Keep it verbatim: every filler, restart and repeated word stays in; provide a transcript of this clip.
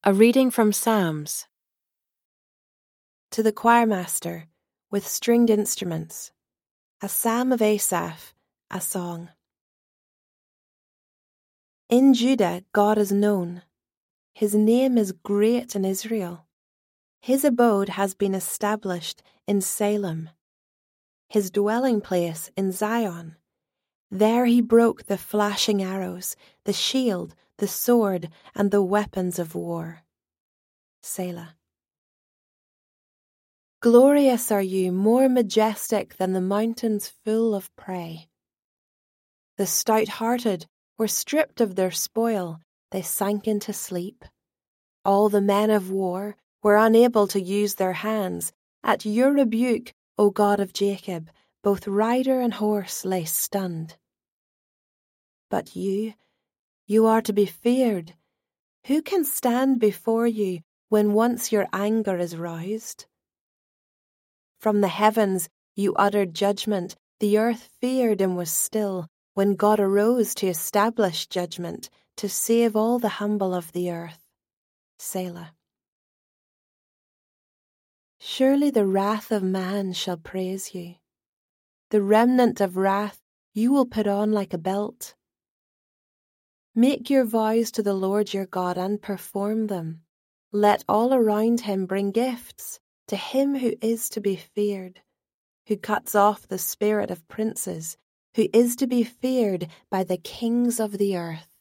A reading from Psalms. To the choirmaster, with stringed instruments, a psalm of Asaph, a song. In Judah God is known. His name is great in Israel. His abode has been established in Salem, his dwelling place in Zion. There he broke the flashing arrows, the shield, the sword, and the weapons of war. Selah. Glorious are you, more majestic than the mountains full of prey. The stout-hearted were stripped of their spoil, they sank into sleep. All the men of war were unable to use their hands. At your rebuke, O God of Jacob, both rider and horse lay stunned. But you, you are to be feared. Who can stand before you when once your anger is roused? From the heavens you uttered judgment, the earth feared and was still, when God arose to establish judgment, to save all the humble of the earth. Selah. Surely the wrath of man shall praise you. The remnant of wrath you will put on like a belt. Make your vows to the Lord your God and perform them. Let all around him bring gifts to him who is to be feared, who cuts off the spirit of princes, who is to be feared by the kings of the earth.